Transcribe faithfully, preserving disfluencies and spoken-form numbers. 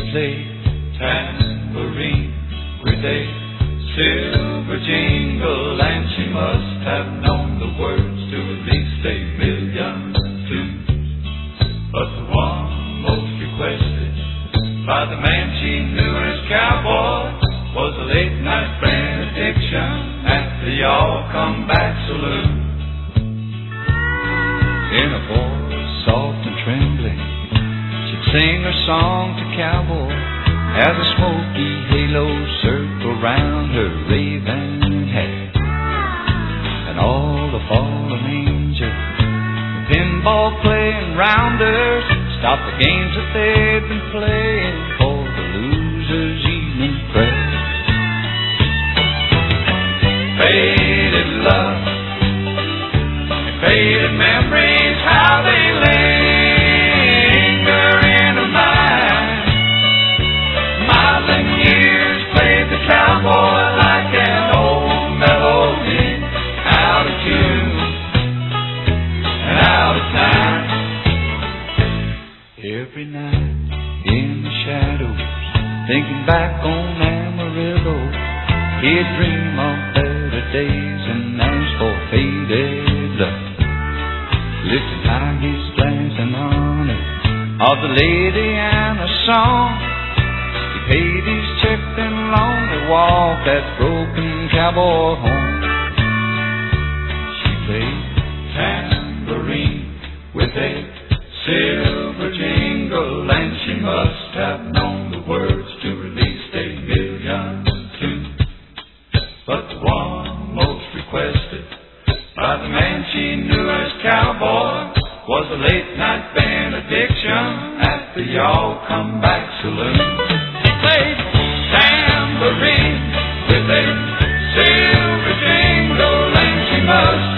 played tambourine with a silver jingle, and she must have known the words to at least a million tunes. But the one most requested by the man she knew as cowboy was a late night benediction at the All Come Back Saloon. In a voice soft and trembling, she'd sing her song to cowboy as a smoky halo circled round her raven hair. And all the fallen angels, the pinball playing rounders, stopped the games that they'd been playing for the loser's evening prayer. Faded love and faded memories, how they linger in her mind. Miles years played the cowboy like an old melody, out of tune and out of time. Every night in the shadows, thinking back on Amarillo, he'd dream of better days and ask for faded love. Lifting high his glass in honor of the lady and the song, he paid his check and lonely walked that broken cowboy home. She played tambourine with a silver jingle, and she must have known the words to release a million tunes. But the one most requested by the man she knew as cowboy was a late night benediction at the Y'all Come Back Saloon. He played tambourine with a silver jingle, and she must